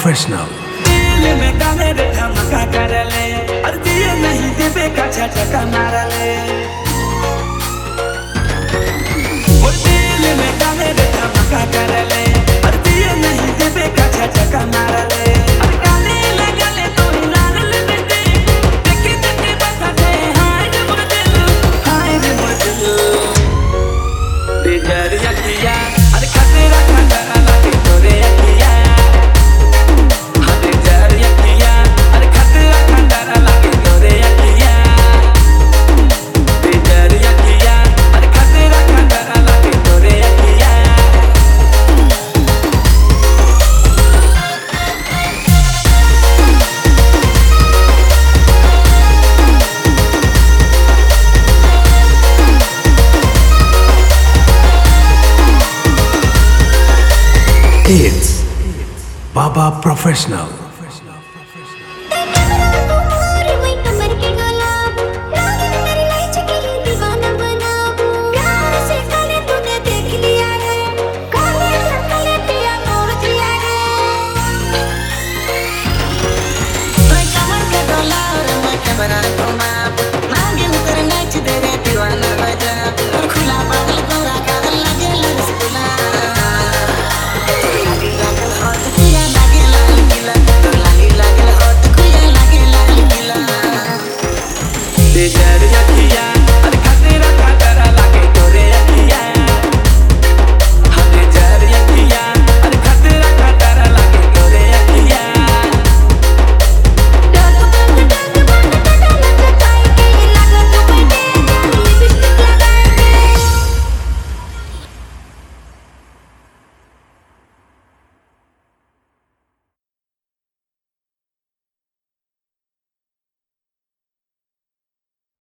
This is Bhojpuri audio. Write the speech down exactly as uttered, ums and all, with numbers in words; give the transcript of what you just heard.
Professional. दिल में डाले रे धमाका कर ले, और दिए नहीं देवे का झटका मार ले। और दिल में डाले रे धमाका कर ले, और दिए नहीं देवे का झटका मार ले। और गाने लगा ले तो लाल लगते, देखी देखी बता दे हाय रे मोर दिल, हाय रे मोर दिल। बेजार यकिया, और खतरा खतरा लगे तोरे यकिया। It's Baba Professional. बेजार यकिया।